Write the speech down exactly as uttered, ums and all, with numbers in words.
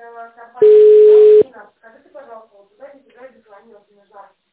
компания. Скажите, пожалуйста, вот куда не бежать за